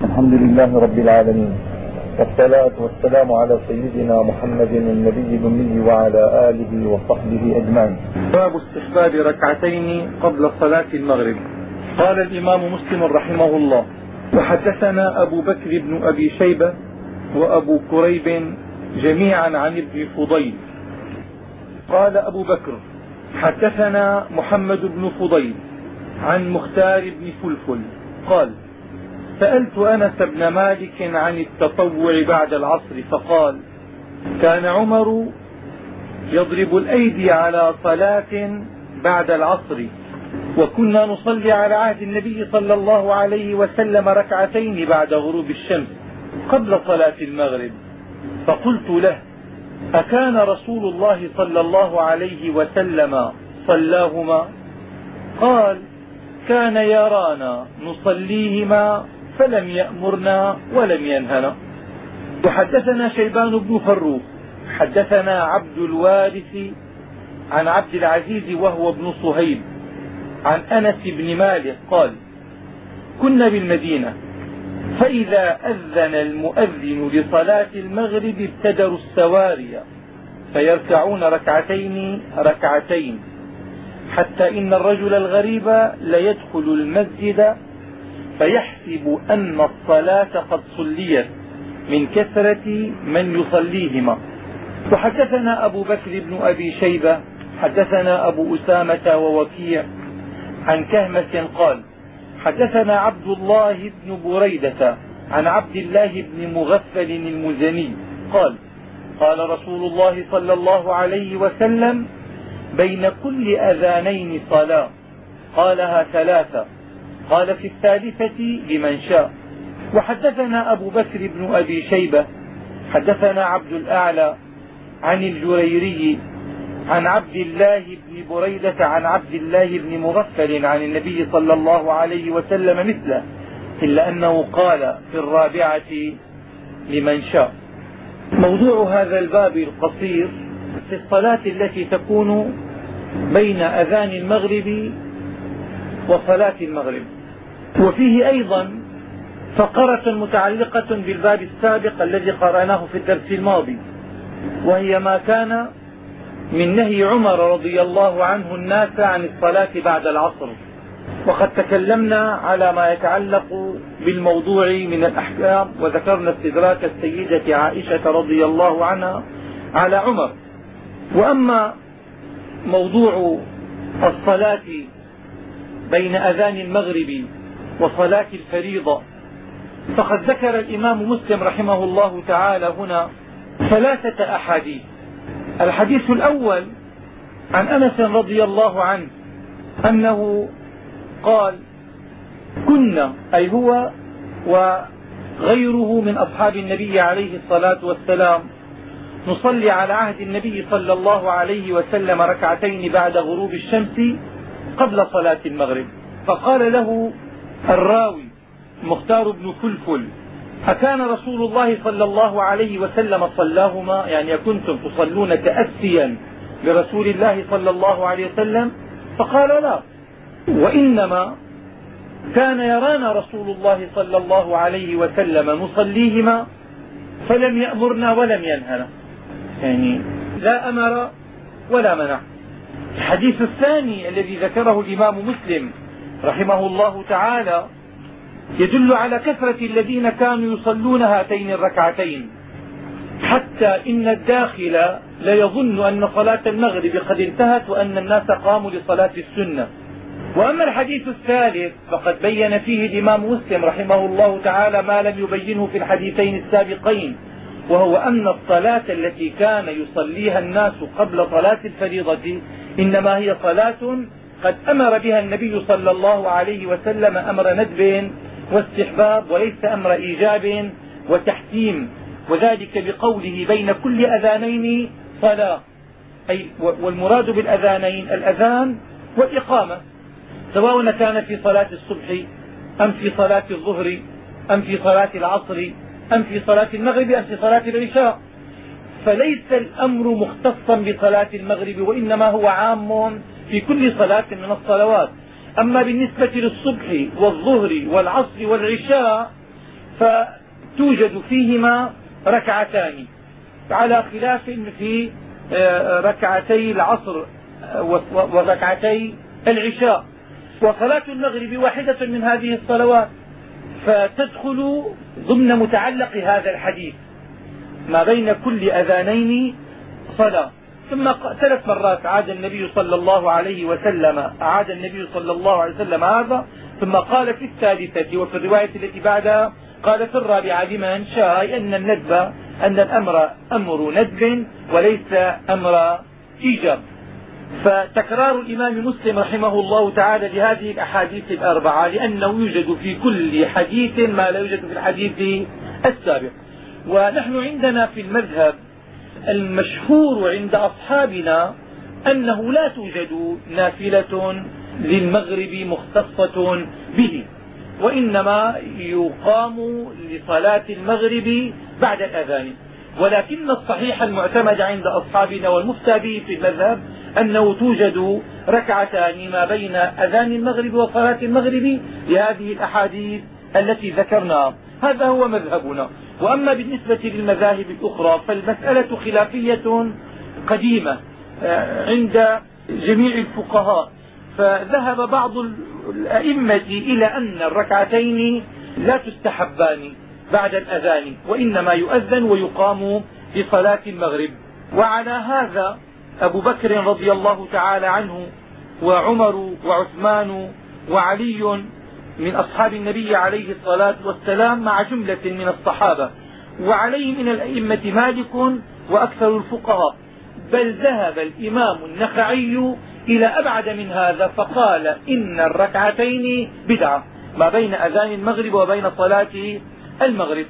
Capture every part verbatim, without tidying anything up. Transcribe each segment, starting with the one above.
الحمد لله رب العالمين، والصلاة والسلام على سيدنا محمد النبي الأمي وعلى آله وصحبه أجمعين. باب استحباب ركعتين قبل صلاة المغرب. قال الإمام مسلم رحمه الله: وحدثنا أبو بكر بن أبي شيبة وأبو كريب جميعا عن ابن فضيل. قال أبو بكر: حدثنا محمد بن فضيل عن مختار بن فلفل قال: سألت أنس بن مالك عن التطوع بعد العصر فقال: كان عمر يضرب الأيدي على صلاة بعد العصر، وكنا نصلي على عهد النبي صلى الله عليه وسلم ركعتين بعد غروب الشمس قبل صلاة المغرب. فقلت له: أكان رسول الله صلى الله عليه وسلم صلاهما؟ قال: كان يرانا نصليهما فلم يأمرنا ولم ينهنا. وحدثنا شيبان بن فروخ حدثنا عبد الوارث عن عبد العزيز وهو ابن صهيب عن أنس بن مالك قال: كنا بالمدينة فإذا أذن المؤذن لصلاة المغرب ابتدروا السواري فيركعون ركعتين ركعتين، حتى إن الرجل الغريب ليدخل المسجد فيحسب أن الصلاة قد صليت من كثرة من يصليهما. وحدثنا أبو بكر بن أبي شيبة حدثنا أبو أسامة ووكيع عن كهمة قال: حدثنا عبد الله بن بريدة عن عبد الله بن مغفل المزني قال: قال رسول الله صلى الله عليه وسلم: بين كل أذانين صلاة، قالها ثلاثة، قال في الثالثة لمن شاء. وحدثنا أبو بكر بن أبي شيبة حدثنا عبد الأعلى عن الجريري عن عبد الله بن بريدة عن عبد الله بن مغفل عن النبي صلى الله عليه وسلم مثله، إلا أنه قال في الرابعة لمن شاء. موضوع هذا الباب القصير في الصلاة التي تكون بين أذان المغرب وصلاة المغرب، وفيه أيضا فقرة متعلقة بالباب السابق الذي قرأناه في الدرس الماضي، وهي ما كان من نهي عمر رضي الله عنه الناس عن الصلاة بعد العصر. وقد تكلمنا على ما يتعلق بالموضوع من الأحكام، وذكرنا استدراك السيدة عائشة رضي الله عنها على عمر. وأما موضوع الصلاة بين أذان المغرب وصلاة الفريضة فقد ذكر الإمام مسلم رحمه الله تعالى هنا ثلاثة أحاديث. الحديث الأول عن أنس رضي الله عنه أنه قال: كنا، أي هو وغيره من أصحاب النبي عليه الصلاة والسلام، نصلي على عهد النبي صلى الله عليه وسلم ركعتين بعد غروب الشمس قبل صلاة المغرب. فقال له الراوي مختار بن فلفل: أكان رسول الله صلى الله عليه وسلم صلاهما؟ يعني كنتم تصلون تأسيا برسول الله صلى الله عليه وسلم؟ فقال: لا، وإنما كان يرانا رسول الله صلى الله عليه وسلم نصليهما فلم يأمرنا ولم ينهنا، يعني لا أمر ولا منع. الحديث الثاني الذي ذكره الإمام مسلم رحمه الله تعالى يدل على كثرة الذين كانوا يصلون هاتين الركعتين، حتى إن الداخل لا يظن أن صلاة المغرب قد انتهت وأن الناس قاموا لصلاة السنة. وأما الحديث الثالث فقد بين فيه الإمام مسلم رحمه الله تعالى ما لم يبينه في الحديثين السابقين، وهو أن الصلاة التي كان يصليها الناس قبل صلاة الفريضة إنما هي صلاة قد أمر بها النبي صلى الله عليه وسلم أمر ندب واستحباب، وليس أمر إيجاب وتحتيم، وذلك بقوله بين كل أذانين صلاة، أي والمراد بالأذانين الأذان والإقامة، سواء كان في صلاة الصبح أم في صلاة الظهر أم في صلاة العصر أم في صلاة المغرب أم في صلاة العشاء. فليس الأمر مختصا بصلاة المغرب، وإنما هو عام في كل صلاة من الصلوات. أما بالنسبة للصبح والظهر والعصر والعشاء فتوجد فيهما ركعتان على خلاف في ركعتي العصر وركعتي العشاء. وصلاة المغرب واحدة من هذه الصلوات، فتدخل ضمن متعلق هذا الحديث ما بين كل أذانين صلاة. ثم ثلاث مرات عاد النبي صلى الله عليه وسلم أعاد النبي صلى الله عليه وسلم هذا، ثم قال في الثالثة وفي الرواية التي بعدها قال في الرابعة لمن شاء أن الندب أن الأمر أمر ندب وليس أمر إيجاب. فتكرار الإمام مسلم رحمه الله تعالى لهذه الأحاديث الأربعة لأنه يوجد في كل حديث ما لا يوجد في الحديث السابق. ونحن عندنا في المذهب المشهور عند أصحابنا أنه لا توجد نافلة للمغرب مختصة به، وإنما يقام لصلاة المغرب بعد الأذان. ولكن الصحيح المعتمد عند أصحابنا والمفتى به في المذهب أنه توجد ركعتان ما بين أذان المغرب وصلاة المغرب لهذه الأحاديث التي ذكرناها. هذا هو مذهبنا. وأما بالنسبة للمذاهب الأخرى فالمسألة خلافية قديمة عند جميع الفقهاء. فذهب بعض الأئمة إلى أن الركعتين لا تستحبان بعد الأذان، وإنما يؤذن ويقام في صلاة المغرب. وعلى هذا أبو بكر رضي الله تعالى عنه وعمر وعثمان وعلي من أصحاب النبي عليه الصلاة والسلام مع جملة من الصحابة، وعليه من الأئمة مالك وأكثر الفقهاء. بل ذهب الإمام النخعي إلى أبعد من هذا فقال إن الركعتين بدعة ما بين أذان المغرب وبين صلاة المغرب.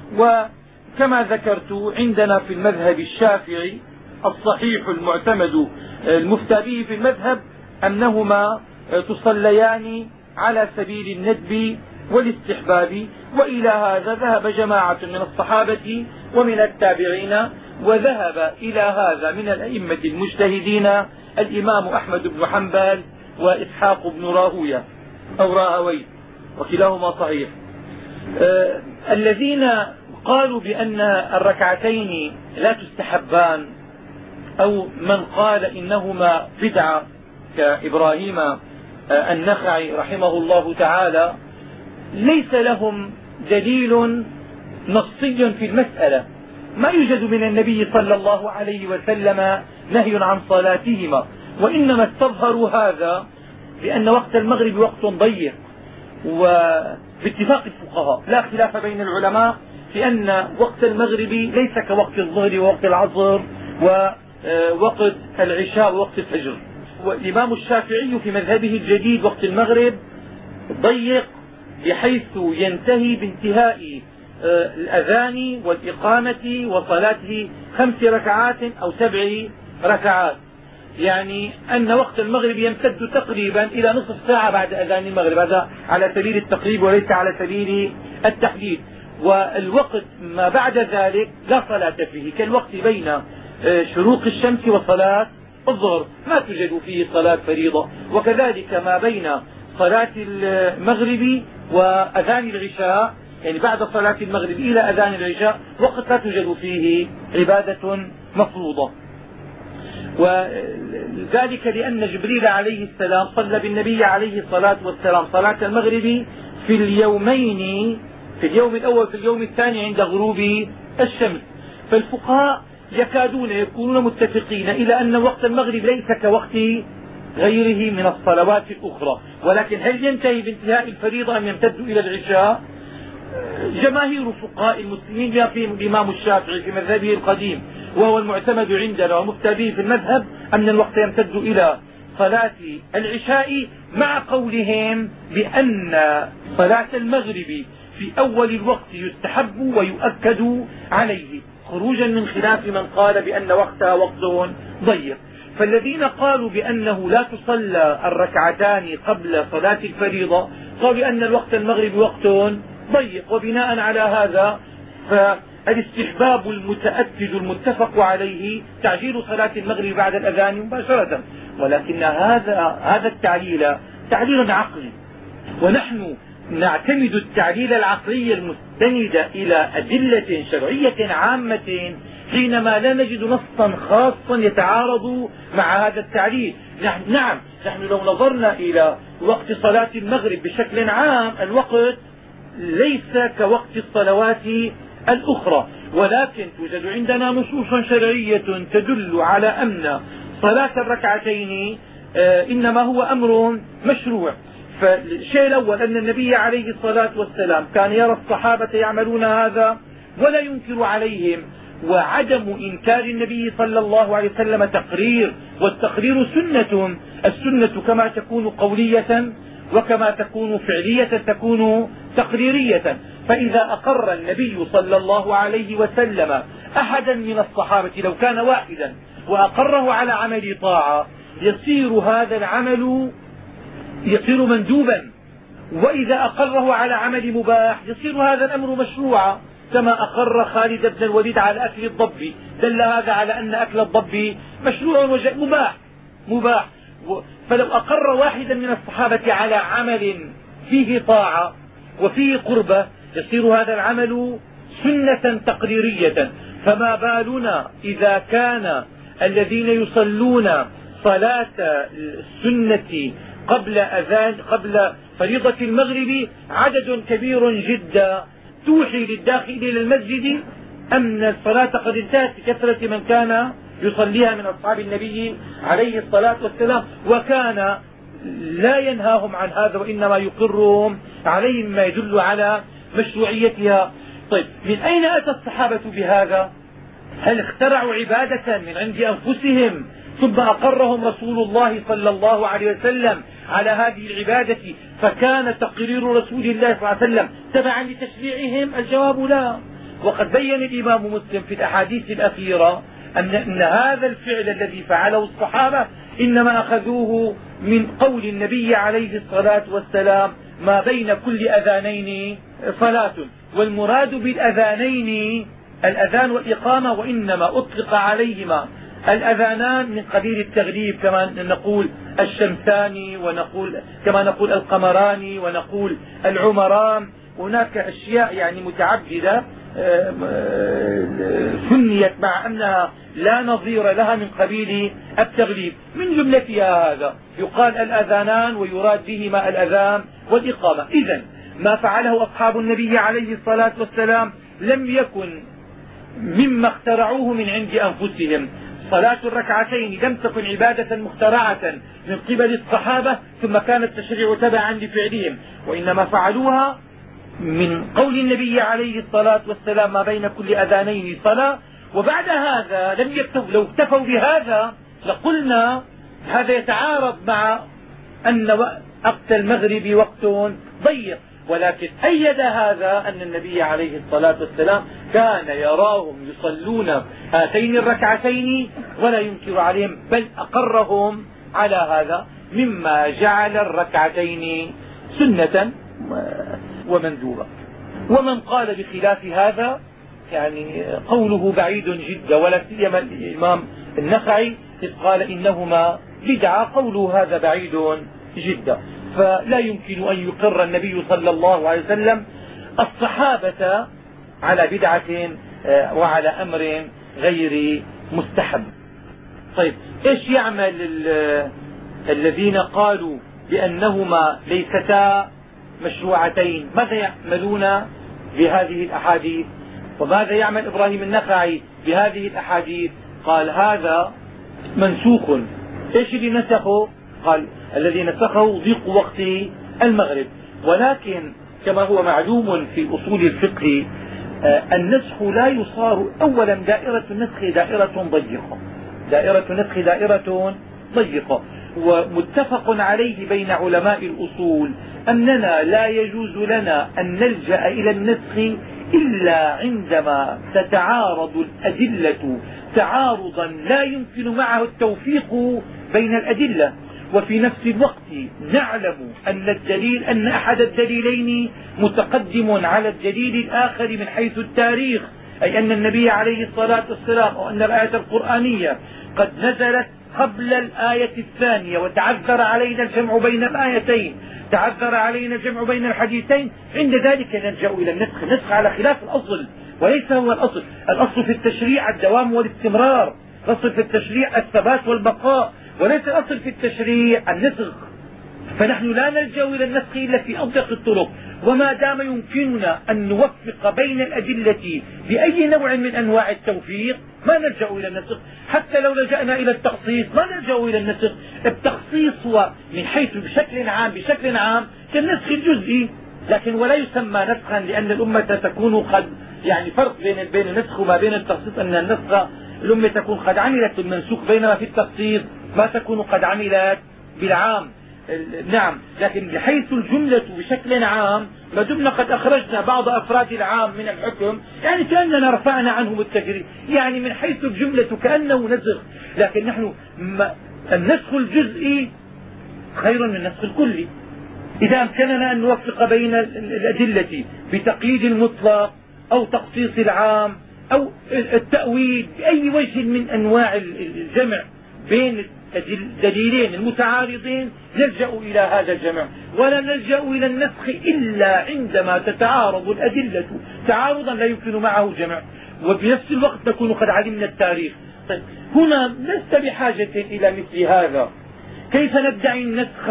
وكما ذكرت عندنا في المذهب الشافعي الصحيح المعتمد المفتى به في المذهب أنهما تصليان على سبيل الندب والاستحباب. وإلى هذا ذهب جماعة من الصحابة ومن التابعين، وذهب إلى هذا من الأئمة المجتهدين الإمام أحمد بن حنبل وإسحاق بن راهويه أو راهويه وكلاهما صحيح. آه الذين قالوا بأن الركعتين لا تستحبان أو من قال إنهما بدعة كإبراهيم آه النخعي رحمه الله تعالى ليس لهم دليل نصي في المسألة. ما يوجد من النبي صلى الله عليه وسلم نهي عن صلاتهما، وإنما استظهروا هذا بأن وقت المغرب وقت ضيق، وباتفاق الفقهاء لا خلاف بين العلماء في أن وقت المغرب ليس كوقت الظهر ووقت العصر ووقت العشاء ووقت الفجر. والإمام الشافعي في مذهبه الجديد وقت المغرب ضيق بحيث ينتهي بانتهاء الأذان والإقامة وصلاته خمس ركعات أو سبع ركعات، يعني أن وقت المغرب يمتد تقريبا إلى نصف ساعة بعد أذان المغرب. هذا على سبيل التقريب وليس على سبيل التحديد. والوقت ما بعد ذلك لا صلاة فيه كالوقت بين شروق الشمس وصلاة الظهر ما توجد فيه صلاة فريضة. وكذلك ما بين صلاة المغرب وأذان العشاء، يعني بعد صلاة المغرب إلى أذان العشاء وقت لا توجد فيه عبادة مفروضة. وذلك لأن جبريل عليه السلام صلى بالنبي عليه الصلاة والسلام صلاة المغرب في اليومين، في اليوم الأول في اليوم الثاني عند غروب الشمس. فالفقهاء يكادون يكونون متفقين إلى أن وقت المغرب ليس كوقت غيره من الصلوات الأخرى. ولكن هل ينتهي بانتهاء الفريضة أم يمتد إلى العشاء؟ جماهير فقهاء المسلمين بها فيهم الإمام الشافعي في مذهبه القديم وهو المعتمد عندنا ومفتى به في المذهب أن الوقت يمتد إلى صلاة العشاء، مع قولهم بأن صلاة المغرب في أول الوقت يستحب ويؤكد عليه خروجا من خلاف من قال بأن وقتها وقت ضيق. فالذين قالوا بأنه لا تصلى الركعتان قبل صلاة الفريضة قالوا بأن الوقت المغرب وقت ضيق، وبناء على هذا فالاستحباب المتأكد المتفق عليه تعجيل صلاة المغرب بعد الأذان مباشرة. ولكن هذا هذا التعليل تعليل عقلي، ونحن نعتمد التعليل العقلي المستند إلى أدلة شرعية عامة حينما لا نجد نصا خاصا يتعارض مع هذا التعليل. نعم نحن لو نظرنا إلى وقت صلاة المغرب بشكل عام الوقت ليس كوقت الصلوات الأخرى، ولكن توجد عندنا نصوص شرعية تدل على أن صلاة الركعتين إنما هو أمر مشروع. فالشيء الأول أن النبي عليه الصلاة والسلام كان يرى الصحابة يعملون هذا ولا ينكر عليهم، وعدم إنكار النبي صلى الله عليه وسلم تقرير، والتقرير سنة، السنة كما تكون قولية وكما تكون فعلية تكون تقريرية. فإذا أقر النبي صلى الله عليه وسلم أحدا من الصحابة لو كان واحدا وأقره على عمل طاعة يصير هذا العمل يصير مندوبا، وإذا أقره على عمل مباح يصير هذا الأمر مشروعا، كما أقر خالد بن الوليد على أكل الضب، دل هذا على أن أكل الضب مشروع مباح مباح. فلو أقر واحدا من الصحابة على عمل فيه طاعة وفيه قربة يصير هذا العمل سنة تقريرية. فما بالنا إذا كان الذين يصلون صلاة السنة قبل أذان قبل فريضة المغرب عدد كبير جدا توحي للداخل إلى المسجد أن الصلاة قد انتهت بكثرة من كان يصليها من أصحاب النبي عليه الصلاة والسلام، وكان لا ينهاهم عن هذا وإنما يقرهم عليهم ما يدل على مشروعيتها. طيب من أين أتى الصحابة بهذا؟ هل اخترعوا عبادة من عند أنفسهم ثم أقرهم رسول الله صلى الله عليه وسلم على هذه العبادة فكان تقرير رسول الله صلى الله عليه وسلم تبعا لتشريعهم؟ الجواب لا. وقد بين الإمام مسلم في الأحاديث الأخيرة أن, أن هذا الفعل الذي فعله الصحابة إنما أخذوه من قول النبي عليه الصلاة والسلام ما بين كل أذانين صلاة، والمراد بالأذانين الأذان والإقامة، وإنما أطلق عليهما الأذانان من قبيل التغليب كما نقول الشمسان ونقول كما نقول القمران ونقول العمران. هناك أشياء يعني متعددة سنيت مع أنها لا نظير لها من قبيل التغليب، من جملتها هذا يقال الأذانان ويراد بهما الأذان والإقامة. إذن ما فعله أصحاب النبي عليه الصلاة والسلام لم يكن مما اخترعوه من عند أنفسهم. صلاة الركعتين لم تكن عبادة مخترعة من قبل الصحابة ثم كان التشريع تبعا لفعلهم، وإنما فعلوها من قول النبي عليه الصلاة والسلام ما بين كل أذانين صلاة. وبعد هذا لم يكتفوا، لو اكتفوا بهذا لقلنا هذا يتعارض مع أن وقت المغرب وقت ضيق، ولكن أيد هذا أن النبي عليه الصلاة والسلام كان يراهم يصلون هاتين الركعتين ولا ينكر عليهم، بل أقرهم على هذا مما جعل الركعتين سنة ومندوبة. ومن قال بخلاف هذا يعني قوله بعيد جدا، ولا سيما الإمام النخعي إذ قال إنهما بدعة، قوله هذا بعيد جدا. فلا يمكن أن يقر النبي صلى الله عليه وسلم الصحابة على بدعة وعلى أمر غير مستحب. طيب ايش يعمل الذين قالوا بأنهما ليستا مشروعتين؟ ماذا يعملون بهذه الأحاديث؟ وماذا يعمل إبراهيم النخعي بهذه الأحاديث؟ قال هذا منسوخ. ايش اللي نسخه؟ قال الذي نسخه ضيق وقت المغرب. ولكن كما هو معلوم في أصول الفقه النسخ لا يصار أولا دائرة النسخ دائرة ضيقة، دائرة النسخ دائرة ضيقة، ومتفق عليه بين علماء الأصول أننا لا يجوز لنا أن نلجأ إلى النسخ إلا عندما تتعارض الأدلة تعارضا لا يمكن معه التوفيق بين الأدلة، وفي نفس الوقت نعلم أن الدليل أن أحد الدليلين متقدم على الدليل الآخر من حيث التاريخ، أي أن النبي عليه الصلاة والسلام أو أن الآية القرآنية قد نزلت قبل الآية الثانية وتعذر علينا الجمع بين الآيتين، تعذر علينا الجمع بين الحديثين، عند ذلك نلجأ إلى النسخ. النسخ على خلاف الأصل وليس هو الأصل. الأصل في التشريع الدوام والاستمرار، الأصل في التشريع الثبات والبقاء، وليس الأصل في التشريع النسخ. فنحن لا نلجأ إلى النسخ إلا في أضيق الطرق، وما دام يمكننا أن نوفق بين الأدلة بأي نوع من أنواع التوفيق ما نلجأ إلى النسخ. حتى لو لجأنا إلى التخصيص ما نلجأ إلى النسخ. التخصيص هو من حيث بشكل عام بشكل عام كالنسخ الجزئي، لكن ولا يسمى نسخا، لأن الأمة تكون قد يعني فرق بين بين النسخ وما بين التخصيص، أن النسخ الأمة تكون قد عملت بالمنسوخ، بينما في التخصيص ما تكون قد عملت بالعام. نعم، لكن بحيث الجملة بشكل عام ما دمنا قد أخرجنا بعض أفراد العام من الحكم يعني كأننا رفعنا عنهم التجريد، يعني من حيث الجملة كأنه نسخ. لكن نحن النسخ الجزئي خير من النسخ الكلي. إذا أمكننا أن نوفق بين الأدلة بتقييد المطلق أو تخصيص العام أو التأويل بأي وجه من أنواع الجمع بين الدليلين المتعارضين نلجأ إلى هذا الجمع، ولا نلجأ إلى النسخ إلا عندما تتعارض الأدلة تعارضا لا يمكن معه جمع، وبنفس الوقت نكون قد علمنا التاريخ. طيب هنا لست بحاجة إلى مثل هذا. كيف ندعي النسخ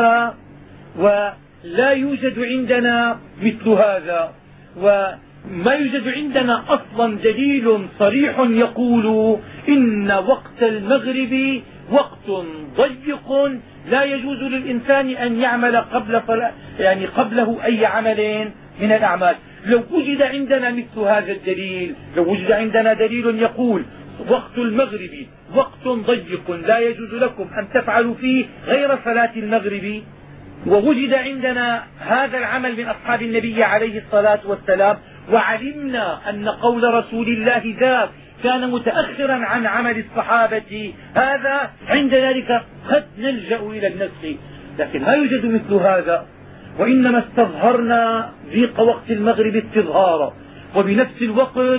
ولا يوجد عندنا مثل هذا، وما يوجد عندنا أصلا دليل صريح يقول إن وقت المغرب وقت ضيق لا يجوز للإنسان أن يعمل قبل يعني قبله أي عمل من الأعمال. لو وجد عندنا مثل هذا الدليل، لو وجد عندنا دليل يقول وقت المغرب وقت ضيق لا يجوز لكم أن تفعلوا فيه غير صلاة المغرب، ووجد عندنا هذا العمل من أصحاب النبي عليه الصلاة والسلام، وعلمنا أن قول رسول الله ذاك كان متأخرا عن عمل الصحابة، هذا عند ذلك قد نلجأ إلى النسخ. لكن لا يوجد مثل هذا، وإنما استظهرنا ضيق وقت المغرب استظهارا، وبنفس الوقت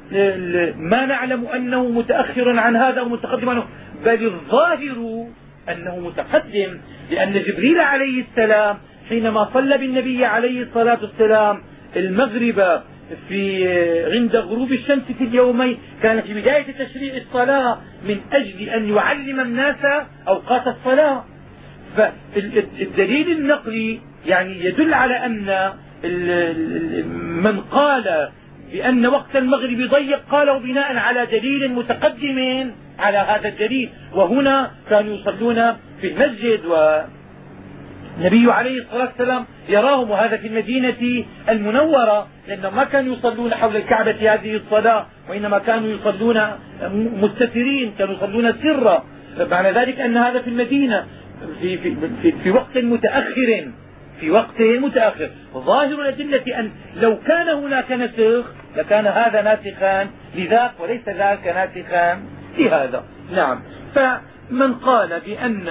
ما نعلم أنه متأخر عن هذا ومتقدم عنه، بل الظاهر أنه متقدم، لأن جبريل عليه السلام حينما صلى بالنبي عليه الصلاة والسلام المغرب في عند غروب الشمس في اليومين كان في بداية تشريع الصلاة من أجل أن يعلم الناس أوقات الصلاة. فالدليل النقلي يعني يدل على أن من قال بأن وقت المغرب ضيق قاله بناء على دليل متقدم على هذا الدليل، وهنا كانوا يصلون في المسجد والنبي عليه الصلاة والسلام يراهم، وهذا في المدينة المنورة، لأنهم ما كانوا يصلون حول الكعبة هذه الصلاة، وإنما كانوا يصلون مستترين، كانوا يصلون سرا. معنى ذلك أن هذا في المدينة في, في, في, في وقت متأخر في وقت متأخر. ظاهر الأدلة أن لو كان هناك نسخ لكان هذا ناسخا لذاك وليس ذاك ناسخا لهذا. نعم، فمن قال بأن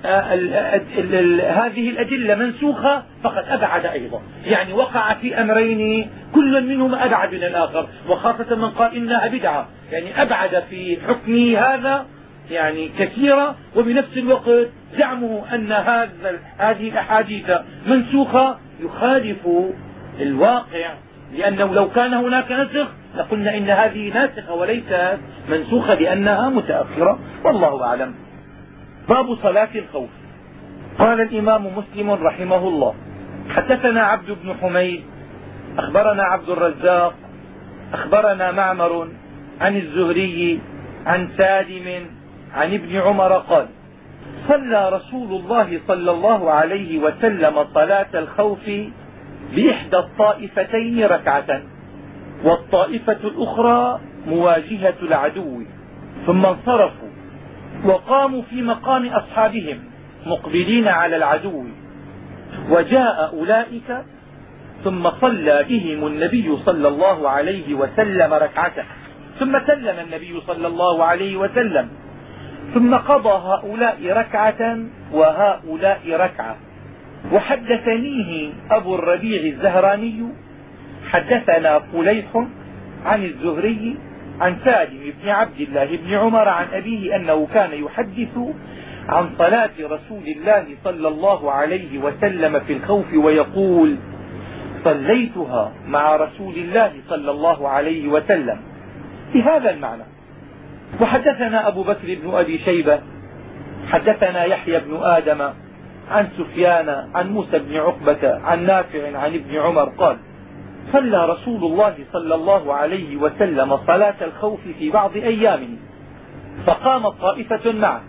هذه الأدلة منسوخة فقد أبعد أيضا، يعني وقع في أمرين كل منهما أبعد من الآخر، وخاصة من قال إنها بدعة يعني أبعد في حكم هذا يعني كثيرة، وبنفس الوقت زعمه أن هذا هذه الأحاديث منسوخة يخالف الواقع، لأنه لو كان هناك نسخ لقلنا إن هذه ناسخة وليست منسوخة لأنها متأخرة، والله أعلم. باب صلاة الخوف. قال الإمام مسلم رحمه الله: حدثنا عبد بن حميد أخبرنا عبد الرزاق أخبرنا معمر عن الزهري عن سالم عن ابن عمر قال: صلى رسول الله صلى الله عليه وسلم صلاة الخوف بإحدى الطائفتين ركعة، والطائفة الأخرى مواجهة العدو، ثم انصرفوا وقاموا في مقام أصحابهم مقبلين على العدو، وجاء أولئك ثم صلى بهم النبي صلى الله عليه وسلم ركعة، ثم سلم النبي صلى الله عليه وسلم، ثم قضى هؤلاء ركعة وهؤلاء ركعة. وحدثنيه أبو الربيع الزهراني حدثنا فليح عن الزهري عن سالم بن عبد الله بن عمر عن أبيه أنه كان يحدث عن صلاة رسول الله صلى الله عليه وسلم في الخوف ويقول: صليتها مع رسول الله صلى الله عليه وسلم، بهذا المعنى. وحدثنا أبو بكر بن أبي شيبة حدثنا يحيى بن آدم عن سفيان عن موسى بن عقبة عن نافع عن ابن عمر قال: صلى رسول الله صلى الله عليه وسلم صلاة الخوف في بعض أيامه، فقامت طائفة معه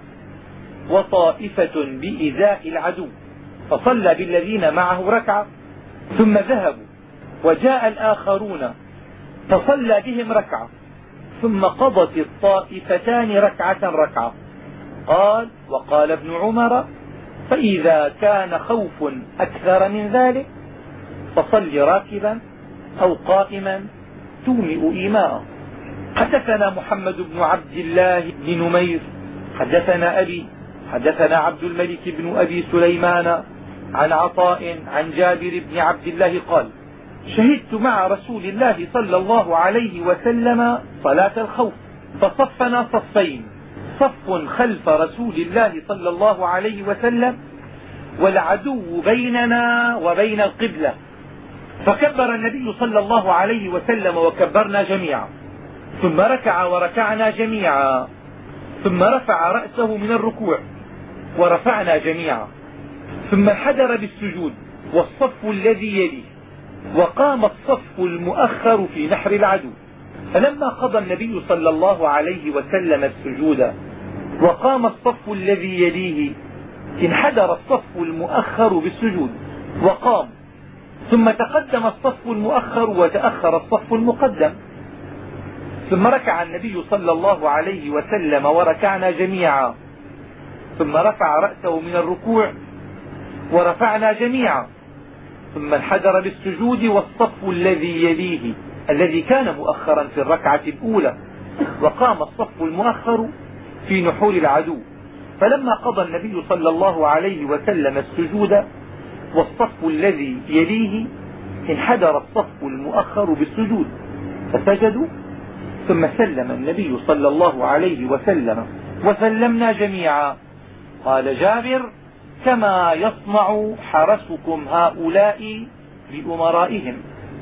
وطائفة بإزاء العدو، فصلى بالذين معه ركعة ثم ذهبوا، وجاء الآخرون فصلى بهم ركعة، ثم قضت الطائفتان ركعة ركعة. قال: وقال ابن عمر: فإذا كان خوف أكثر من ذلك فصل راكبا أو قائما تومئ إيماء. حدثنا محمد بن عبد الله بن نمير حدثنا أبي حدثنا عبد الملك بن أبي سليمان عن عطاء عن جابر بن عبد الله قال: شهدت مع رسول الله صلى الله عليه وسلم صلاة الخوف، فصفنا صفين، صف خلف رسول الله صلى الله عليه وسلم والعدو بيننا وبين القبلة، فكبر النبي صلى الله عليه وسلم وكبرنا جميعا، ثم ركع وركعنا جميعا، ثم رفع رأسه من الركوع ورفعنا جميعا، ثم انحدر بالسجود والصف الذي يليه، وقام الصف المؤخر في نحر العدو. فلما قضى النبي صلى الله عليه وسلم السجود وقام الصف الذي يليه، انحدر الصف المؤخر بالسجود وقام، ثم تقدم الصف المؤخر وتأخر الصف المقدم، ثم ركع النبي صلى الله عليه وسلم وركعنا جميعا، ثم رفع رأسه من الركوع ورفعنا جميعا، ثم انحدر بالسجود والصف الذي يليه الذي كان مؤخرا في الركعة الأولى، وقام الصف المؤخر في نحور العدو. فلما قضى النبي صلى الله عليه وسلم السجود والصف الذي يليه، انحدر الصف المؤخر بالسجود فسجدوا، ثم سلم النبي صلى الله عليه وسلم وسلمنا جميعا. قال جابر: كما يصنع حرسكم هؤلاء بأمرائهم.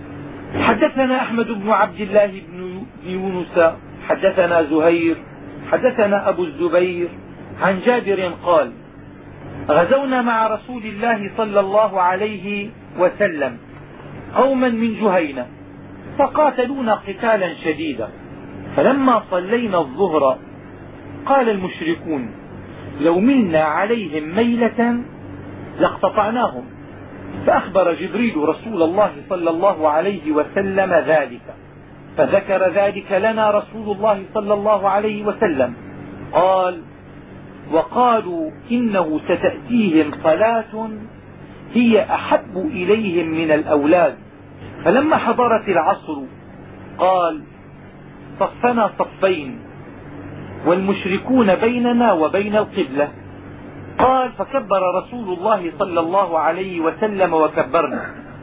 حدثنا أحمد بن عبد الله بن يونس حدثنا زهير حدثنا أبو الزبير عن جابر قال: غزونا مع رسول الله صلى الله عليه وسلم قوما من جهينة، فقاتلونا قتالا شديدا، فلما صلينا الظهر قال المشركون: لو ملنا عليهم ميلة لاقتطعناهم، فأخبر جبريل رسول الله صلى الله عليه وسلم ذلك، فذكر ذلك لنا رسول الله صلى الله عليه وسلم. قال: وقالوا إنه ستأتيهم صلاة هي أحب إليهم من الأولاد. فلما حضرت العصر قال: صفنا صفين والمشركون بيننا وبين القبلة. قال: فكبر رسول الله صلى الله عليه وسلم وكبرنا،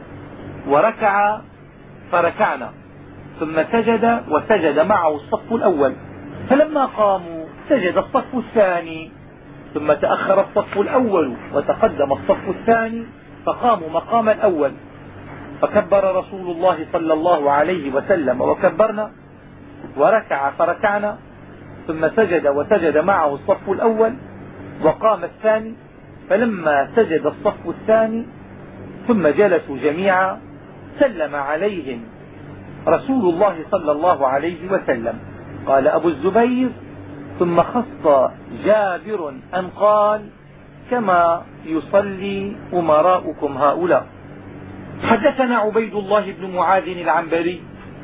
وركع فركعنا، ثم سجد وسجد معه الصف الأول. فلما قاموا سجد الصف الثاني، ثم تأخر الصف الأول وتقدم الصف الثاني، فقاموا مقام الأول، فكبر رسول الله صلى الله عليه وسلم وكبرنا، وركع فركعنا، ثم سجد وسجد معه الصف الأول، وقام الثاني. فلما سجد الصف الثاني ثم جلسوا جميعا، سلم عليهم رسول الله صلى الله عليه وسلم. قال أبو الزبير: ثم خص جابر أن قال: كما يصلي أمراؤكم هؤلاء. حدثنا عبيد الله بن معاذ العنبري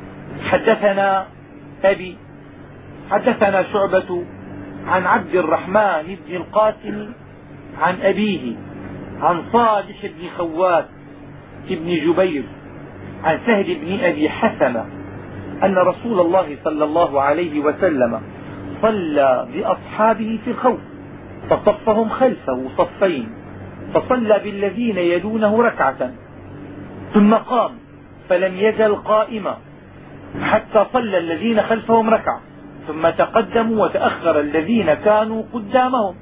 حدثنا أبي حدثنا شعبة عن عبد الرحمن بن القاسم عن أبيه عن صالح بن خوات بن جبير عن سهل بن أبي حسمة أن رسول الله صلى الله عليه وسلم صلى بأصحابه في الخوف، فصفهم خلفه صفين، فصلى بالذين يلونه ركعة، ثم قام فلم يزل قائما حتى صلى الذين خلفهم ركعة، ثم تقدموا وتأخر الذين كانوا قدامهم،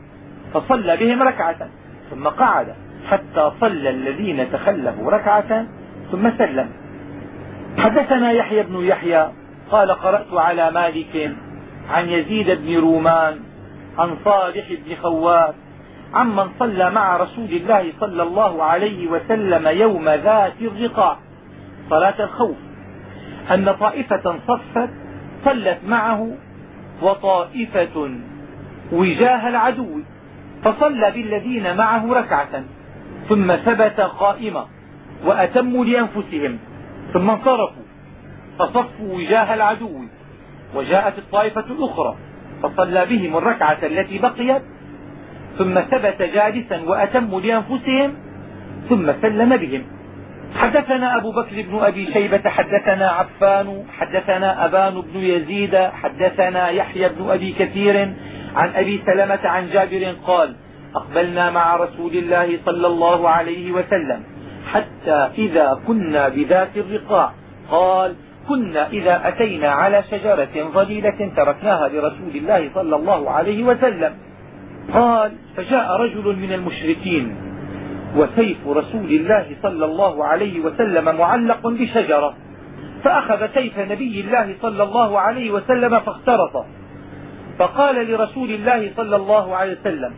فصلى بهم ركعة ثم قعد حتى صلى الذين تخلفوا ركعة ثم سلم. حدثنا يحيى بن يحيى قال قرأت على مالك عن يزيد بن رومان عن صالح بن خوات عمن صلى مع رسول الله صلى الله عليه وسلم يوم ذات الرقاع صلاة الخوف أن طائفة صفت صلت معه وطائفة وجاه العدو، فصلى بالذين معه ركعة ثم ثبت قائما وأتموا لأنفسهم ثم انصرفوا فصفوا وجاه العدو، وجاءت الطائفة الأخرى فصلى بهم الركعة التي بقيت ثم ثبت جالسا وأتموا لأنفسهم ثم سلم بهم. حدثنا أبو بكر بن أبي شيبة حدثنا عفان حدثنا أبان بن يزيد حدثنا يحيى بن أبي كثير عن أبي سلمة عن جابر قال أقبلنا مع رسول الله صلى الله عليه وسلم حتى إذا كنا بذات الرقاع قال كنا إذا أتينا على شجرة ظليلة تركناها لرسول الله صلى الله عليه وسلم قال فجاء رجل من المشركين وسيف رسول الله صلى الله عليه وسلم معلق بشجرة، فأخذ سيف نبي الله صلى الله عليه وسلم فاخترط، فقال لرسول الله صلى الله عليه وسلم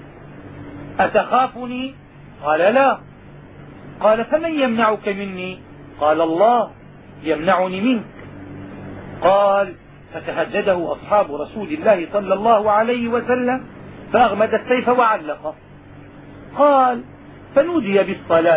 أتخافني؟ قال لا. قال فمن يمنعك مني؟ قال الله يمنعني منك. قال فتهدده أصحاب رسول الله صلى الله عليه وسلم فأغمد السيف وعلقه. قال فنودي بالصلاة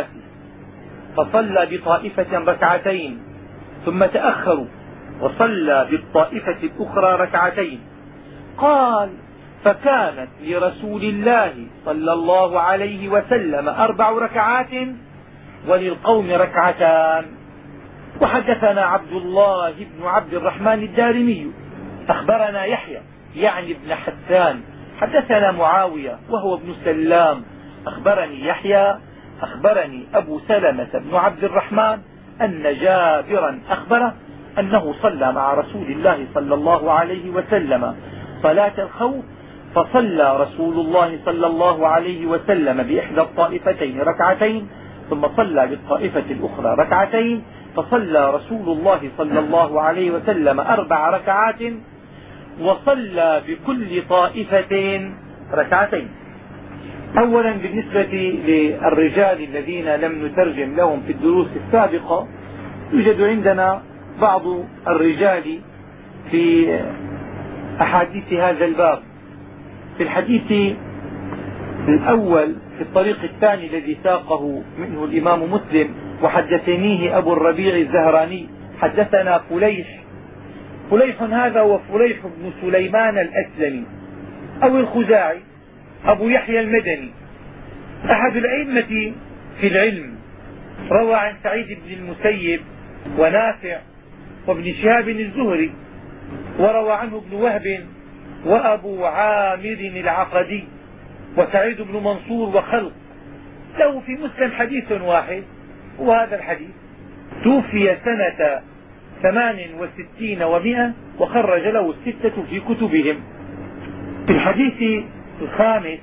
فصلى بطائفة ركعتين ثم تأخروا وصلى بالطائفة الأخرى ركعتين. قال فكانت لرسول الله صلى الله عليه وسلم أربع ركعات وللقوم ركعتان. وحدثنا عبد الله بن عبد الرحمن الدارمي أخبرنا يحيى يعني ابن حسان حدثنا معاوية وهو ابن سلام أخبرني يحيى أخبرني أبو سلمة بن عبد الرحمن أن جابرا أخبره أنه صلى مع رسول الله صلى الله عليه وسلم صلاة الخوف، فصلى رسول الله صلى الله عليه وسلم بإحدى الطائفتين ركعتين ثم صلى بالطائفة الأخرى ركعتين، فصلى رسول الله صلى الله عليه وسلم أربع ركعات وصلى بكل طائفتين ركعتين. أولا بالنسبة للرجال الذين لم نترجم لهم في الدروس السابقة، يوجد عندنا بعض الرجال في أحاديث هذا الباب. في الحديث الأول في الطريق الثاني الذي ساقه منه الإمام مسلم وحدثنيه أبو الربيع الزهراني حدثنا فليح. فليح هذا هو فليح بن سليمان الأسلمي أو الخزاعي أبو يحيى المدني أحد الأئمة في العلم، روى عن سعيد بن المسيب ونافع وابن شهاب الزهري، وروى عنه ابن وهب وأبو عامر العقدي وسعيد بن منصور وخلق. له في مسلم حديث واحد وهذا الحديث. توفي سنة ثمان وستين ومئة وخرج له الستة في كتبهم. في الحديث الخامس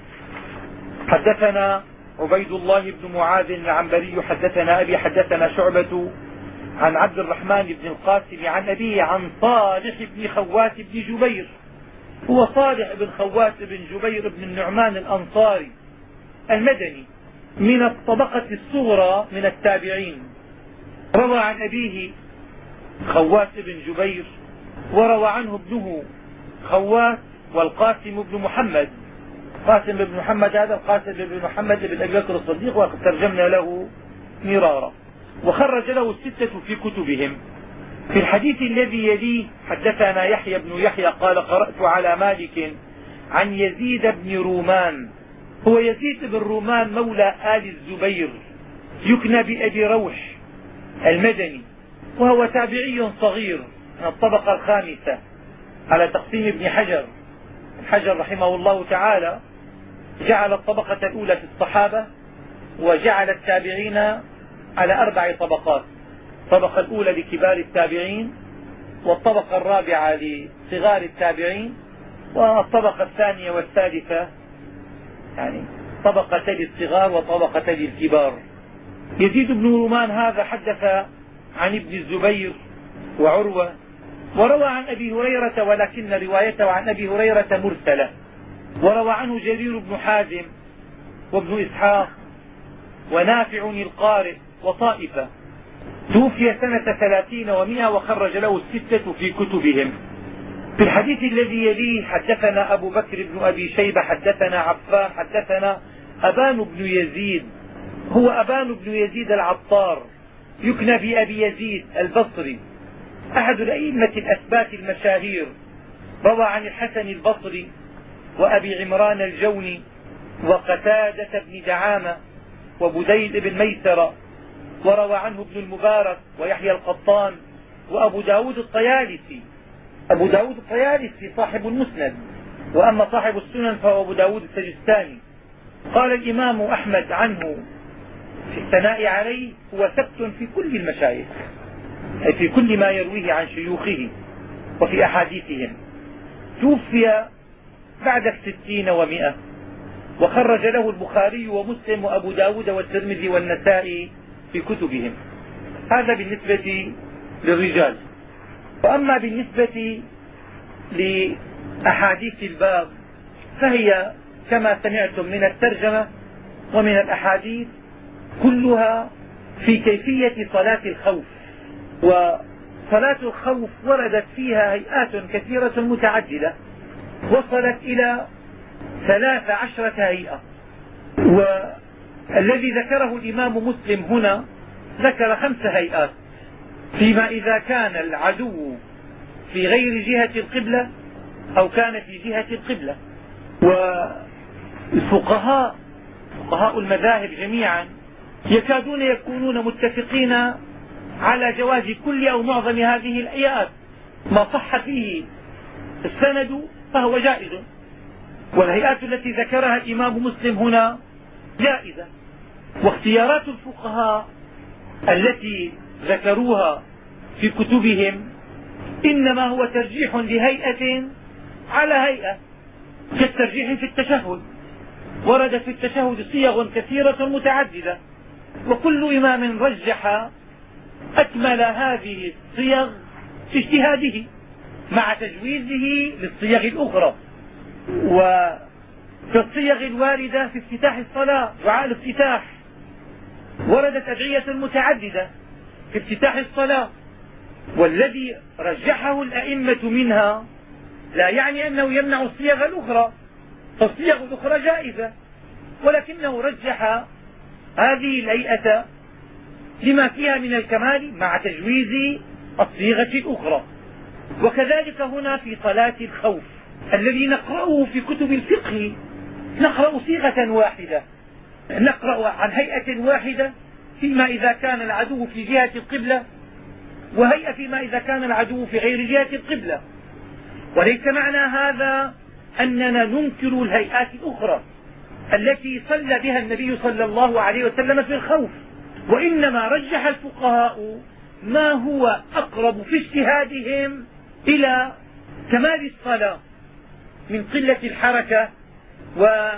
حدثنا عبيد الله بن معاذ العنبري حدثنا أبي حدثنا شعبة عن عبد الرحمن بن القاسم عن أبيه عن صالح بن خوات بن جبير. هو صالح بن خوات بن جبير بن النعمان الأنصاري المدني من الطبقة الصغرى من التابعين. روى عن أبيه خوات بن جبير وروى عنه ابنه خوات والقاسم بن محمد. قاسم بن محمد هذا القاسم بن محمد بن أبي بكر الصديق وقد ترجمنا له مرارا، وخرج له الستة في كتبهم. في الحديث الذي يليه حدثنا يحيى بن يحيى قال قرأت على مالك عن يزيد بن رومان. هو يزيد بن رومان مولى آل الزبير يكنى بأبي روح المدني، وهو تابعي صغير من الطبقة الخامسة على تقسيم ابن حجر. حجر رحمه الله تعالى جعل الطبقة الأولى في الصحابة وجعل التابعين على أربع طبقات: الطبقة الأولى لكبار التابعين، والطبقة الرابعة لصغار التابعين، والطبقة الثانية والثالثة لأصغر التابعين، والطبقة الرابعة لكبار التابعين، والطبقة الثالثة لصغار التابعين، والطبقة الرابعة لصغار التابعين، والطبقة الثانية والثالثة لأصغر التابعين، والطبقة الثانية والثالثة يعني طبقتي الصغار وطبقتي الكبار. يزيد بن رومان هذا حدث عن ابن الزبير وعروة، وروى عن أبي هريرة، ولكن روايته عن أبي هريرة مرسلة، وروى عنه جرير بن حازم وابن إسحاق ونافع القارئ وطائفة. توفي سنة ثلاثين ومئة وخرج له الستة في كتبهم. في الحديث الذي يليه حدثنا أبو بكر بن أبي شيبة حدثنا عفان حدثنا أبان بن يزيد، هو أبان بن يزيد العطار، يكنى بأبي يزيد البصري، أحد الأئمة الأثبات المشاهير. روى عن الحسن البصري وأبي عمران الجوني وقتادة بن دعامة وبديل بن ميسرة، وروى عنه ابن المبارك ويحيى القطان وأبو داود الطيالسي. أبو داود الطيالسي صاحب المسند، وأما صاحب السنن فهو أبو داود السجستاني. قال الإمام أحمد عنه في الثناء عليه: هو ثبت في كل المشايخ، أي في كل ما يرويه عن شيوخه وفي أحاديثهم. توفي بعد الستين ومئة، وخرج له البخاري ومسلم وأبو داود والترمذي والنسائي في كتبهم. هذا بالنسبة للرجال. وأما بالنسبة لأحاديث الباب فهي كما سمعتم من الترجمة ومن الأحاديث كلها في كيفية صلاة الخوف. وصلاة الخوف وردت فيها هيئات كثيرة متعددة، وصلت إلى ثلاث عشرة هيئة. والذي ذكره الإمام مسلم هنا ذكر خمس هيئات، فيما إذا كان العدو في غير جهة القبلة أو كان في جهة القبلة. والفقهاء فقهاء المذاهب جميعا يكادون يكونون متفقين على جواز كل أو معظم هذه الهيئات، ما صح فيه السند فهو جائز، والهيئات التي ذكرها الإمام مسلم هنا جائزة. واختيارات الفقهاء التي ذكروها في كتبهم إنما هو ترجيح لهيئة على هيئة، كالترجيح في التشهد. ورد في التشهد صيغ كثيرة متعددة، وكل إمام رجح أكمل هذه الصيغ في اجتهاده مع تجويزه للصيغ الأخرى. وكالصيغ الواردة في افتتاح الصلاة، دعاء الافتتاح، وردت أدعية متعددة في افتتاح الصلاة، والذي رجحه الأئمة منها لا يعني أنه يمنع الصيغ الأخرى، فالصيغ الأخرى جائزة، ولكنه رجح هذه الهيئة لما فيها من الكمال مع تجويز الصيغة الأخرى. وكذلك هنا في صلاة الخوف الذي نقرأه في كتب الفقه، نقرأ صيغة واحدة، نقرأ عن هيئة واحدة فيما إذا كان العدو في جهة القبلة، وهيئة فيما إذا كان العدو في غير جهة القبلة. وليس معنى هذا أننا ننكر الهيئات الأخرى التي صلى بها النبي صلى الله عليه وسلم في الخوف، وإنما رجح الفقهاء ما هو أقرب في اجتهادهم إلى كمال الصلاة من قلة الحركة وما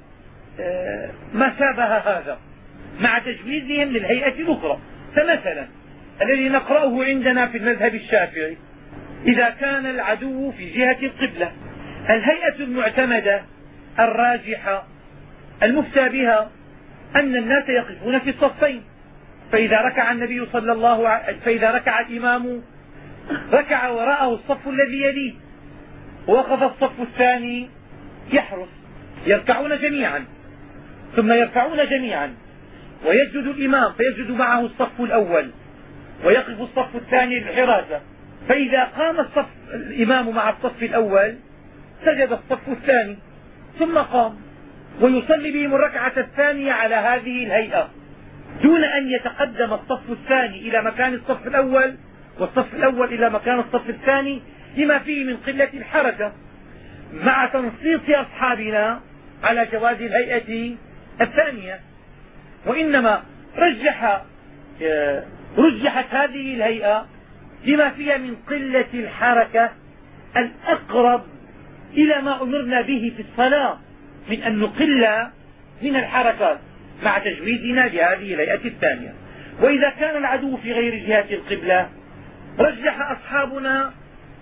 شابه هذا، مع تجويزهم للهيئة الأخرى. فمثلا الذي نقرأه عندنا في المذهب الشافعي: إذا كان العدو في جهة القبلة، الهيئة المعتمدة الراجحة المفتى بها أن الناس يقفون في الصفين، فإذا ركع النبي صلى الله عليه فإذا ركع الإمام ركع وراءه الصف الذي يليه، ووقف الصف الثاني يحرس، يركعون جميعا ثم يركعون جميعا، ويسجد الإمام فيسجد معه الصف الأول، ويقف الصف الثاني للحراسة، فإذا قام الصف الإمام مع الصف الأول سجد الصف الثاني ثم قام، ويصلي بهم الركعة الثانية على هذه الهيئة، دون أن يتقدم الصف الثاني إلى مكان الصف الأول والصف الأول إلى مكان الصف الثاني، لما فيه من قلة الحركة، مع تنصيص أصحابنا على جواز الهيئة الثانية. وإنما رجح رجحت هذه الهيئة لما فيها من قلة الحركة الأقرب إلى ما أمرنا به في الصلاة، من أن نقل من الحركات مع تجويزنا لهذه الهيئة الثانية. وإذا كان العدو في غير جهة القبلة رجح أصحابنا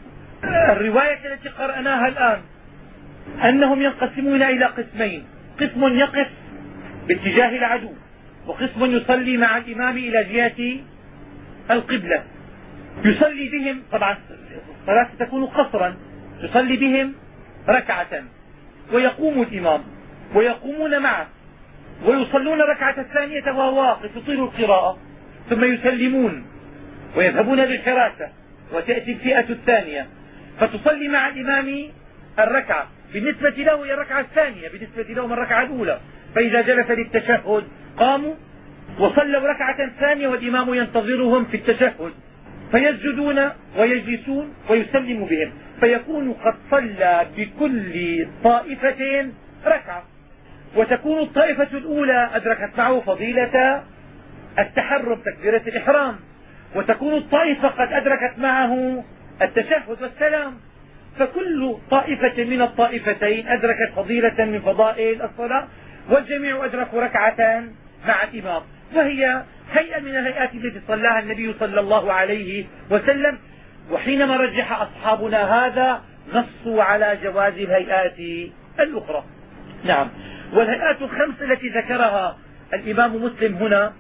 الرواية التي قرأناها الآن أنهم ينقسمون إلى قسمين، قسم يقف باتجاه العدو وقسم يصلي مع الإمام إلى جهة القبلة. يصلي بهم، طبعا الصلاة تكون قصرا، يصلي بهم ركعة ويقوم الإمام ويقومون معه ويصلون الركعة الثانية وهو واقف يطيل القراءة ثم يسلمون ويذهبون للحراسة وتأتي الفئة الثانية فتصلي مع الإمام الركعة بالنسبة له هي الركعة الثانية بالنسبة لهم الركعة الأولى. فإذا جلس للتشهد قاموا وصلوا ركعة ثانية والإمام ينتظرهم في التشهد فيسجدون ويجلسون ويسلم بهم، فيكون قد صلى بكل طائفة ركعة، وتكون الطائفة الأولى أدركت معه فضيلة التحرم تكبيرة الإحرام، وتكون الطائفة قد أدركت معه التشهد والسلام، فكل طائفة من الطائفتين أدركت فضيلة من فضائل الصلاة، والجميع أدركوا ركعة مع الإمام، وهي هيئة من الهيئات التي صلاها النبي صلى الله عليه وسلم. وحينما رجح أصحابنا هذا نصوا على جواز الهيئات الأخرى. نعم. والهيئات الخمس التي ذكرها الإمام مسلم هنا،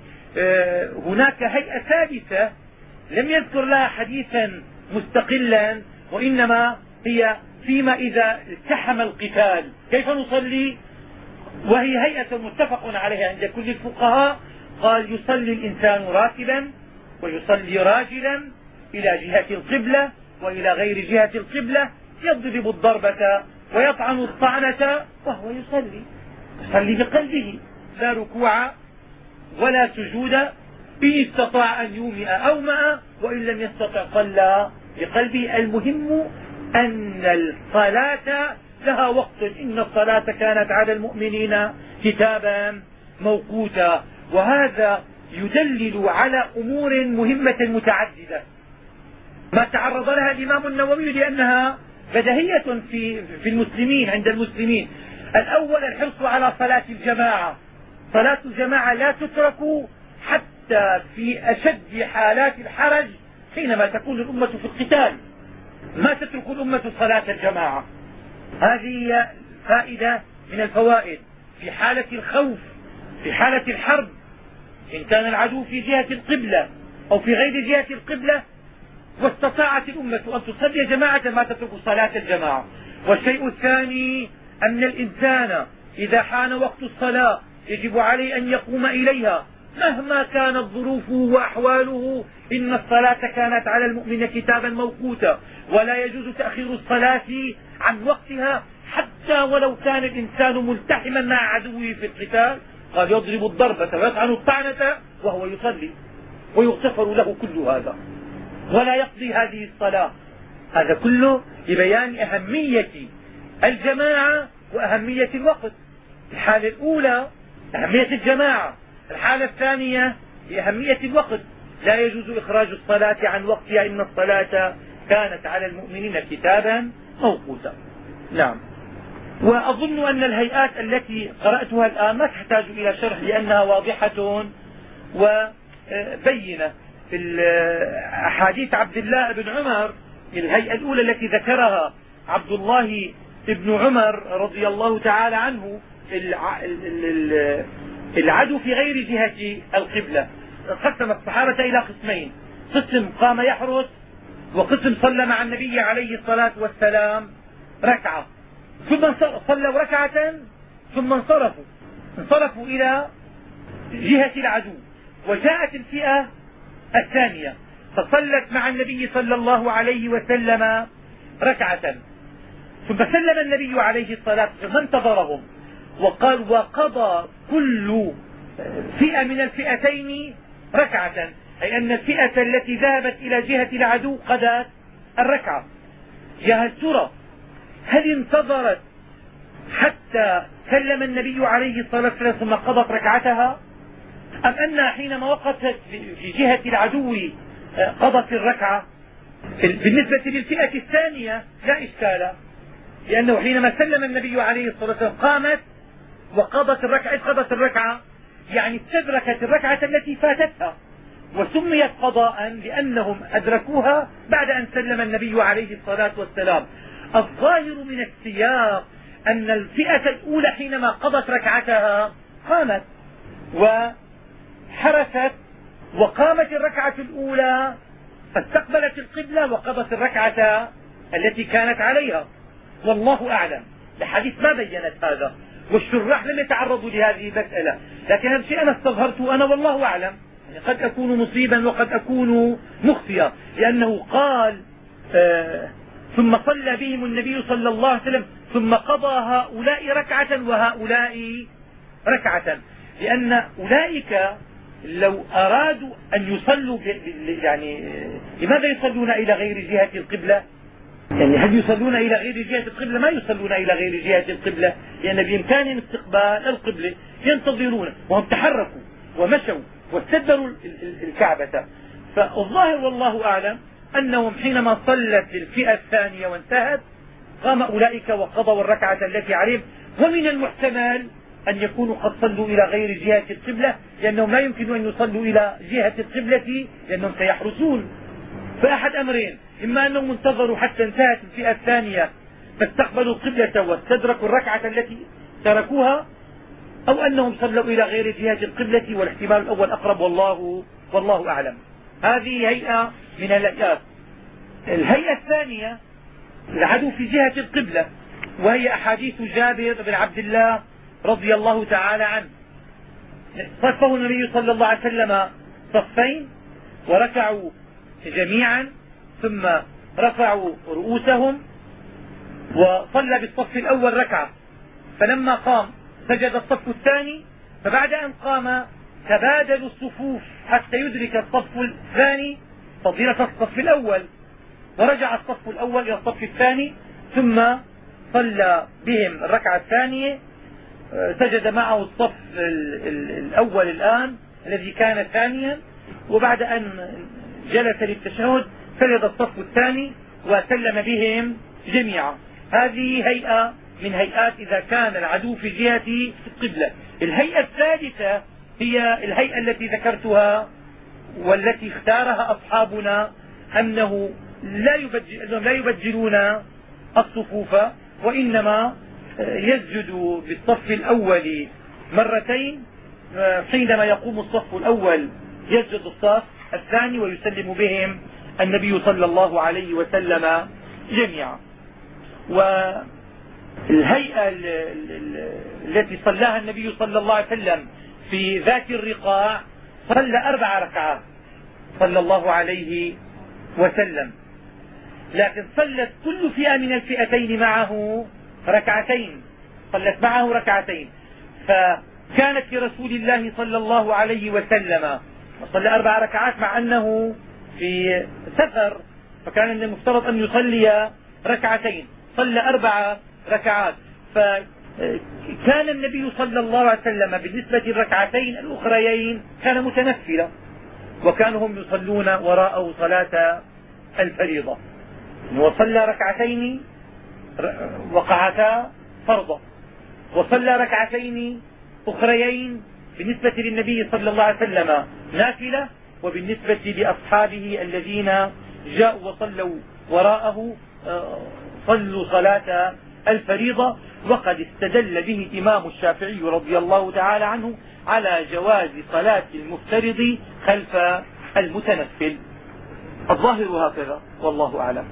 هناك هيئة ثالثة لم يذكر لها حديثا مستقلا، وإنما هي فيما إذا التحم القتال كيف نصلي، وهي هيئة متفق عليها عند كل الفقهاء. قال يصلي الإنسان راكبا ويصلي راجلا إلى جهة القبلة وإلى غير جهة القبلة، يضرب الضربة ويطعن الطعنة وهو يصلي يصلي بقلبه، لا ركوع ولا سجود، إن استطاع أن يومئ أومأ وإن لم يستطع صلى بقلبه. المهم أن الصلاة لها وقت، إن الصلاة كانت على المؤمنين كتابا موقوتا، وهذا يدلل على أمور مهمة متعددة ما تعرض لها الإمام النووي لأنها بديهية في في المسلمين عند المسلمين. الأول الحرص على صلاة الجماعة، صلاة الجماعة لا تترك حتى في أشد حالات الحرج، حينما تكون الأمة في القتال ما تترك الأمة صلاة الجماعة. هذه فائدة من الفوائد. في حالة الخوف، في حالة الحرب، إن كان العدو في جهة القبلة أو في غير جهة القبلة واستطاعت الأمة أن تصلي جماعة ما تترك صلاة الجماعة. والشيء الثاني أن الإنسان إذا حان وقت الصلاة يجب عليه أن يقوم إليها مهما كانت ظروفه وأحواله، إن الصلاة كانت على المؤمن كتابا موقوتا، ولا يجوز تأخير الصلاة عن وقتها حتى ولو كان الإنسان ملتحما مع عدوه في القتال. قال يضرب الضربة ويطعن الطعنة وهو يصلي ويغتفر له كل هذا ولا يقضي هذه الصلاة. هذا كله لبيان أهمية الجماعة وأهمية الوقت. الحالة الأولى أهمية الجماعة، الحالة الثانية لأهمية الوقت، لا يجوز إخراج الصلاة عن وقتها، إن الصلاة كانت على المؤمنين كتابا موقوتا. نعم. وأظن أن الهيئات التي قرأتها الآن ما تحتاج إلى شرح لأنها واضحة وبينة. في أحاديث عبد الله بن عمر الهيئة الأولى التي ذكرها عبد الله بن عمر رضي الله تعالى عنه، العدو في غير جهة القبلة، قسم الصحابة إلى قسمين، قسم قام يحرس وقسم صلى مع النبي عليه الصلاة والسلام ركعة، ثم صلوا ركعة ثم انصرفوا انصرفوا إلى جهة العدو. وجاءت الفئة الثانية فصلت مع النبي صلى الله عليه وسلم ركعة، ثم سلم النبي عليه الصلاة والسلام انتظرهم وقال وقضى كل فئة من الفئتين ركعة، أي أن الفئة التي ذهبت إلى جهة العدو قضت الركعة. يا هل ترى هل انتظرت حتى سلم النبي عليه الصلاة والسلام ثم قضت ركعتها، أم أنها حينما وقفت في جهة العدو قضت الركعة؟ بالنسبة للفئة الثانية لا إشكال، لأنه حينما سلم النبي عليه الصلاة والسلام قامت وقضت الركعة. قضت الركعة يعني استدركت الركعة التي فاتتها، وسميت قضاء لأنهم أدركوها بعد أن سلم النبي عليه الصلاة والسلام. الظاهر من السياق أن الفئة الأولى حينما قضت ركعتها قامت وحرست وقامت الركعة الأولى فاستقبلت القبلة وقضت الركعة التي كانت عليها، والله أعلم. الحديث ما بينت هذا، والشراح لم يتعرضوا لهذه المسألة، لكن هذا الشيء أنا استظهرته أنا والله أعلم. يعني قد أكون مصيبا وقد أكون مخطئا، لأنه قال آه ثم صلى بهم النبي صلى الله عليه وسلم ثم قضى هؤلاء ركعة وهؤلاء ركعة، لأن أولئك لو أرادوا أن يصلوا يعني لماذا يصلون إلى غير جهة القبلة؟ يعني هل يصلون إلى غير جهة القبلة؟ ما يصلون إلى غير جهة القبلة، لأن بإمكانهم استقبال القبلة، ينتظرون، وهم تحركوا ومشوا واستدروا الكعبة. فالظاهر والله أعلم أنهم حينما صلت الفئة الثانية وانتهت قام أولئك وقضوا الركعة التي عليهم، ومن المحتمل أن يكونوا قد صلوا إلى غير جهة القبلة، لأنهم لا يمكن أن يصلوا إلى جهة القبلة لأنهم سيحرسون. فأحد أمرين: إما أنهم انتظروا حتى انتهت الفئة الثانية فاستقبلوا القبلة واستدركوا الركعة التي تركوها، أو أنهم صلوا إلى غير جهة القبلة، والاحتمال الأول أقرب والله, والله أعلم. هذه هيئة من الهيئات. الهيئة الثانية العدو في جهة القبلة، وهي أحاديث جابر بن عبد الله رضي الله تعالى عنه. صفه النبي صلى الله عليه وسلم صفين وركعوا جميعا ثم رفعوا رؤوسهم، وصلى بالصف الأول ركعة، فلما قام سجد الصف الثاني، فبعد أن قام تبادلوا الصفوف حتى يدرك الصف الثاني فضيلة الصف الأول، ورجع الصف الأول إلى الصف الثاني ثم صلى بهم الركعة الثانية، سجد معه الصف الأول الآن الذي كان ثانيا، وبعد أن جلس للتشهد سجد الصف الثاني وسلم بهم جميعا. هذه هيئة من هيئات إذا كان العدو في جهة القبلة. الهيئة الثالثة هي الهيئة التي ذكرتها والتي اختارها أصحابنا، أنه لا يبجل أنهم لا يبجلون الصفوف، وإنما يسجد بالصف الأول مرتين، حينما يقوم الصف الأول يسجد الصف الثاني ويسلم بهم النبي صلى الله عليه وسلم جميعا. والهيئة التي صلاها النبي صلى الله عليه وسلم في ذات الرقاع صلى أربع ركعات صلى الله عليه وسلم، لكن صلت كل فئة من الفئتين معه ركعتين، صلت معه ركعتين. فكانت لرسول الله صلى الله عليه وسلم وصلى أربع ركعات مع أنه في سفر، فكان من المفترض أن يصلي ركعتين، صلى أربع ركعات. فكان النبي صلى الله عليه وسلم بالنسبة للركعتين الأخريين كان متنفلا، وكانوا هم يصلون وراءه صلاة الفريضة، وصلى ركعتين وقعتا فرضا، وصلى ركعتين أخريين بالنسبة للنبي صلى الله عليه وسلم نافلة، وبالنسبة لأصحابه الذين جاءوا وصلوا وراءه صلوا صلاة الفريضة. وقد استدل به الإمام الشافعي رضي الله تعالى عنه على جواز صلاة المفترض خلف المتنفل. الظاهر هكذا والله أعلم.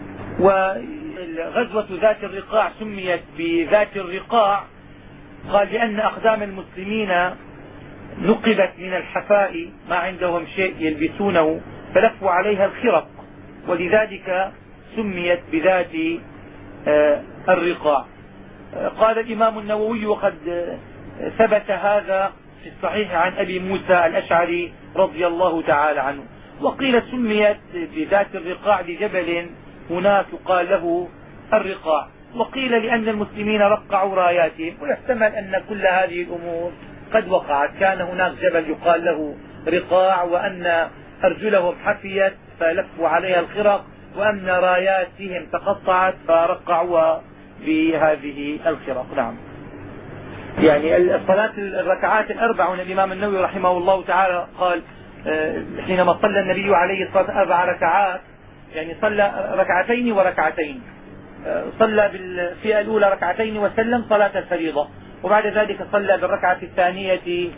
وغزوة ذات الرقاع سميت بذات الرقاع قال لأن أقدام المسلمين نقبت من الحفاء، ما عندهم شيء يلبسونه فلفوا عليها الخرق، ولذلك سميت بذات الرقاع. قال الإمام النووي وقد ثبت هذا في الصحيح عن أبي موسى الأشعري رضي الله تعالى عنه. وقيل سميت بذات الرقاع لجبل هناك يقال له الرقاع، وقيل لأن المسلمين رقعوا راياتهم، ويحتمل أن كل هذه الأمور قد وقعت. كان هناك جبل يقال له رقاع، وأن أرجلهم حفيت فلفوا عليها الخرق، وأن راياتهم تقطعت فرقعوها بهذه الخرق. نعم. يعني الصلاة الركعات الأربع، الإمام النووي رحمه الله تعالى قال حينما صلى النبي عليه الصلاة والسلام أربع ركعات، يعني صلى ركعتين وركعتين، صلى بالفئة الأولى ركعتين وسلم صلاة الفريضة، وبعد ذلك صلى بالركعة الثانية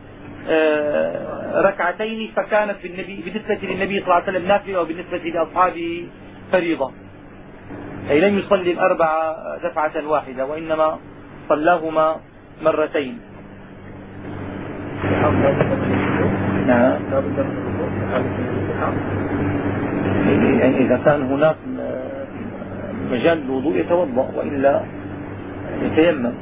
ركعتين، فكانت بالنسبة للنبي صلى الله عليه وسلم نافلة وبالنسبة لأصحابه فريضة، أي لم يصلي الأربع دفعة واحدة وإنما صلاهما مرتين. نعم. يعني إذا كان هناك مجال الوضوء يتوضأ وإلا يتيمم.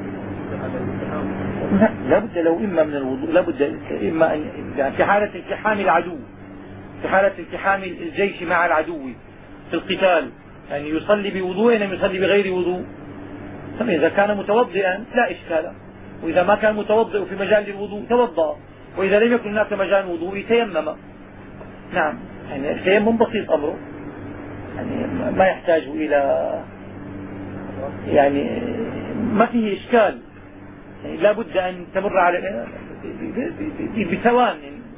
لا بد له إما من الوضوء، لا بد إما أن يعني في حالة التحام العدو، في حالة التحام الجيش مع العدو في القتال، يعني يصلي بوضوء لم يصلي بغير وضوء. إذا كان متوضئا لا إشكال، وإذا ما كان متوضئ في مجال الوضوء توضأ، وإذا لم يكن هناك مجال وضوء تيمم. نعم، يعني التيمم بسيط أمره، يعني ما يحتاج إلى يعني ما فيه إشكال، يعني لا بد أن تمر على بثوان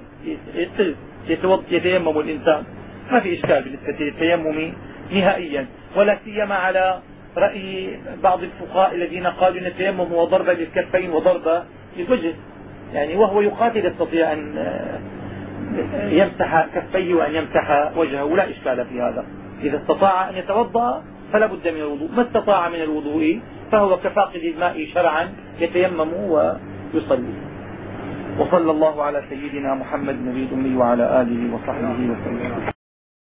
يتيمم الإنسان، ما في إشكال بالنسبة للتيمم نهائيا، ولا سيما على رأي بعض الفقهاء الذين قالوا ان التيمم هو ضربة للكفين وضربة للوجه، يعني وهو يقاتل يستطيع أن يمسح كفيه وأن يمسح وجهه، لا إشكال في هذا. إذا استطاع أن يتوضأ فلا بد من الوضوء، ما استطاع من الوضوء فهو كفاقد الماء شرعا يتيمم ويصلي. وصلى الله على سيدنا محمد النبي الأمي وعلى آله وصحبه وسلم.